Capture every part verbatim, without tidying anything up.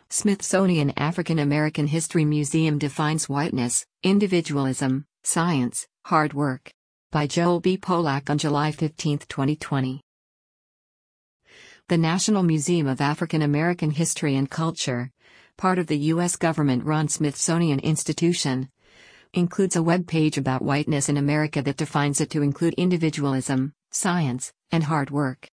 Smithsonian African American History Museum defines whiteness, individualism, science, hard work. By Joel B. Polak on July fifteenth, twenty twenty. The National Museum of African American History and Culture, part of the U S government-run Smithsonian Institution, includes a web page about whiteness in America that defines it to include individualism, science, and hard work.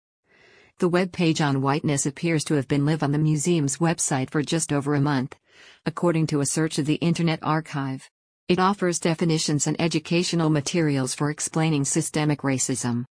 The web page on whiteness appears to have been live on the museum's website for just over a month, according to a search of the Internet Archive. It offers definitions and educational materials for explaining systemic racism.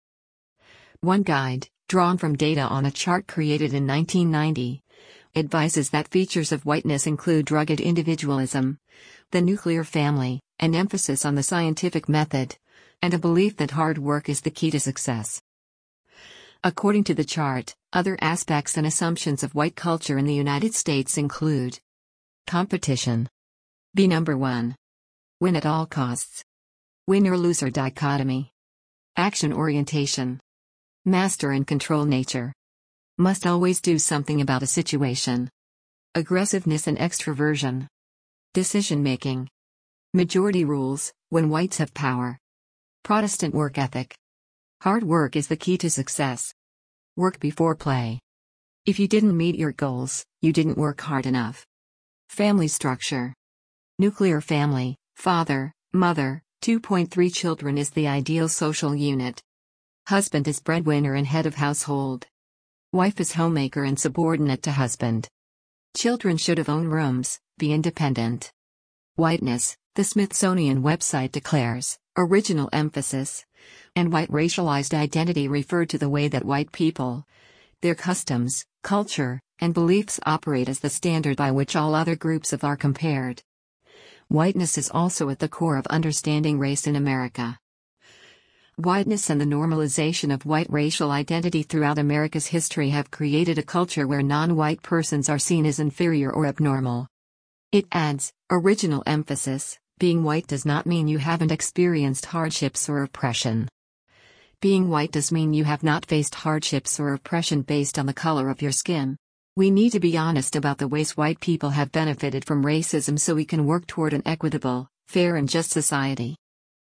One guide, drawn from data on a chart created in nineteen ninety, advises that features of whiteness include rugged individualism, the nuclear family, an emphasis on the scientific method, and a belief that hard work is the key to success. According to the chart, other aspects and assumptions of white culture in the United States include competition. Be number one. Win at all costs. Winner-loser dichotomy. Action orientation. Master and control nature. Must always do something about a situation. Aggressiveness and extroversion. Decision-making. Majority rules, when whites have power. Protestant work ethic. Hard work is the key to success. Work before play. If you didn't meet your goals, you didn't work hard enough. Family structure. Nuclear family, father, mother, two point three children is the ideal social unit. Husband is breadwinner and head of household. Wife is homemaker and subordinate to husband. Children should have own rooms, be independent. Whiteness, the Smithsonian website declares, original emphasis. And white racialized identity referred to the way that white people, their customs, culture, and beliefs operate as the standard by which all other groups of are compared. Whiteness is also at the core of understanding race in America. Whiteness and the normalization of white racial identity throughout America's history have created a culture where non-white persons are seen as inferior or abnormal. It adds, original emphasis, being white does not mean you haven't experienced hardships or oppression. Being white does mean you have not faced hardships or oppression based on the color of your skin. We need to be honest about the ways white people have benefited from racism so we can work toward an equitable, fair and just society.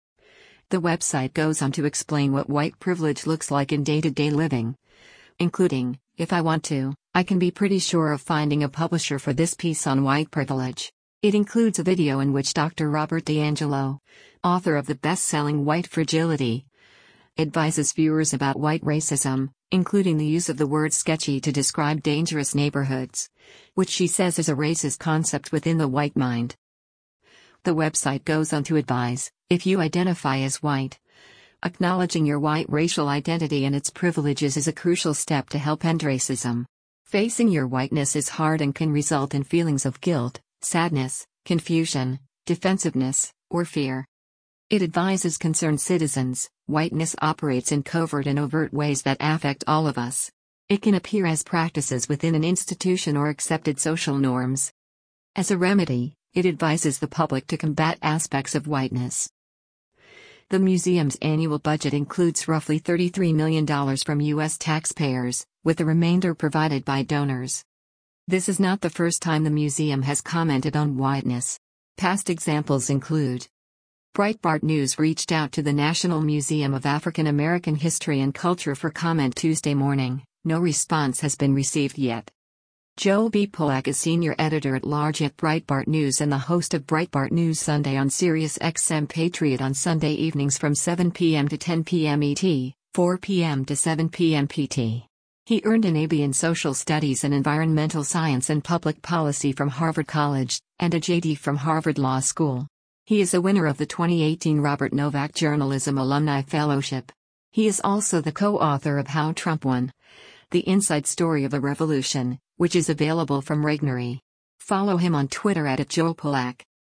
The website goes on to explain what white privilege looks like in day-to-day living, including, if I want to, I can be pretty sure of finding a publisher for this piece on white privilege. It includes a video in which Doctor Robert DiAngelo, author of the best-selling White Fragility, advises viewers about white racism, including the use of the word sketchy to describe dangerous neighborhoods, which she says is a racist concept within the white mind. The website goes on to advise, if you identify as white, acknowledging your white racial identity and its privileges is a crucial step to help end racism. Facing your whiteness is hard and can result in feelings of guilt, sadness, confusion, defensiveness, or fear. It advises concerned citizens, whiteness operates in covert and overt ways that affect all of us. It can appear as practices within an institution or accepted social norms. As a remedy, it advises the public to combat aspects of whiteness. The museum's annual budget includes roughly thirty-three million dollars from U S taxpayers, with the remainder provided by donors. This is not the first time the museum has commented on whiteness. Past examples include Breitbart News reached out to the National Museum of African American History and Culture for comment Tuesday morning. No response has been received yet. Joel B. Polak is senior editor-at-large at Breitbart News and the host of Breitbart News Sunday on Sirius X M Patriot on Sunday evenings from seven p m to ten p m E T, four p m to seven p m P T. He earned an A B in Social Studies and Environmental Science and Public Policy from Harvard College, and a J D from Harvard Law School. He is a winner of the twenty eighteen Robert Novak Journalism Alumni Fellowship. He is also the co-author of How Trump Won: The Inside Story of a Revolution, which is available from Regnery. Follow him on Twitter at Joel Polak.